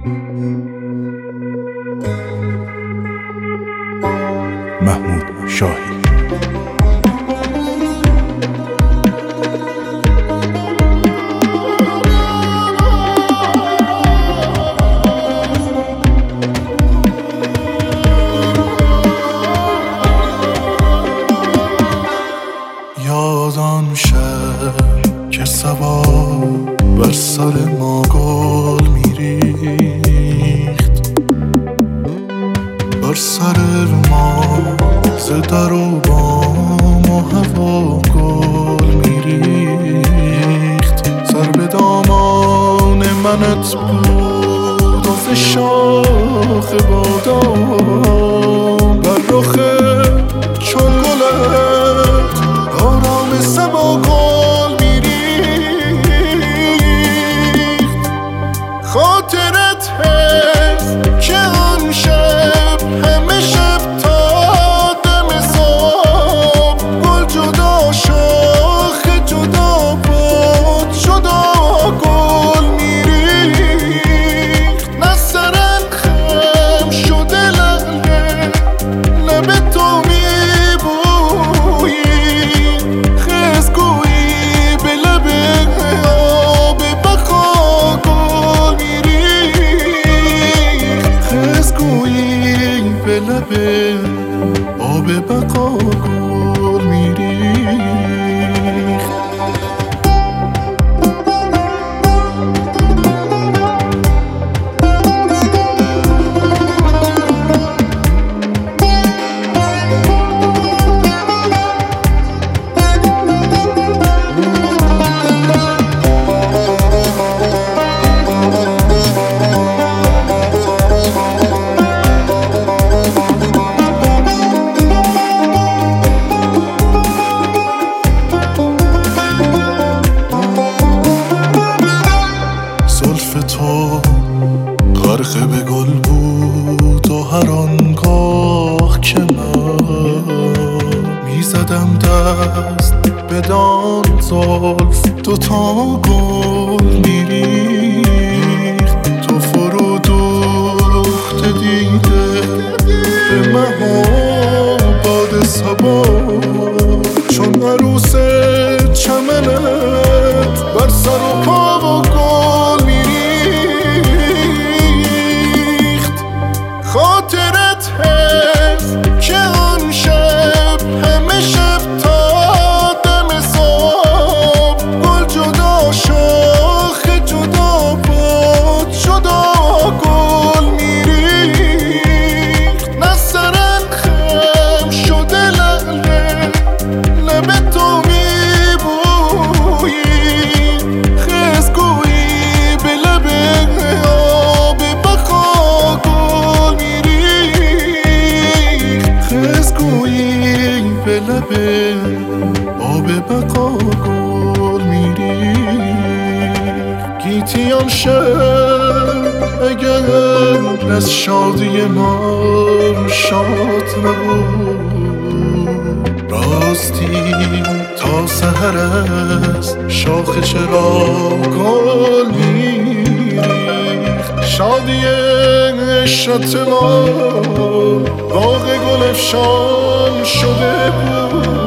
محمود شاهی. یادم شب که صبا بر سر ما گل میریخت، بر سر ما ز در و بام و هوا گل میریخت. سر به دامان منت بود و ز شاخ بادام بر رخ چون گلت آرام صبا گل میریخت. خاطرت هست که آن شب همه شب تا دم صبح گل جدا شاخ جدا بود جدا گل میریخت. نه سرم خم شده لعله لب تو آب بقا گل میریخت. تو غرق به گل بود و هر آنگاه که من میزدم دست بدان زلف دوتا گل میریخت. تو فرو دوخته دیده به مهاباد صبا چون عروس چمنت بر سر و پا و گل میریخت. خاطرت هست که آن شب همه شب تا دم صبح گل جدا شاخ جدا بود جدا گل میریخت. نه سرم خم شده لعله لب تو میبویی خزگویی به لب آب بقا گل میریخت. خزگویی به لب آب بقا گل میریخت. گیتی آن شب اگر از شادی من شاد نبود، راستی تا سحر از شاخ چرا گل میریخت. شادی عشرت ما باغ گل افشان شده بود،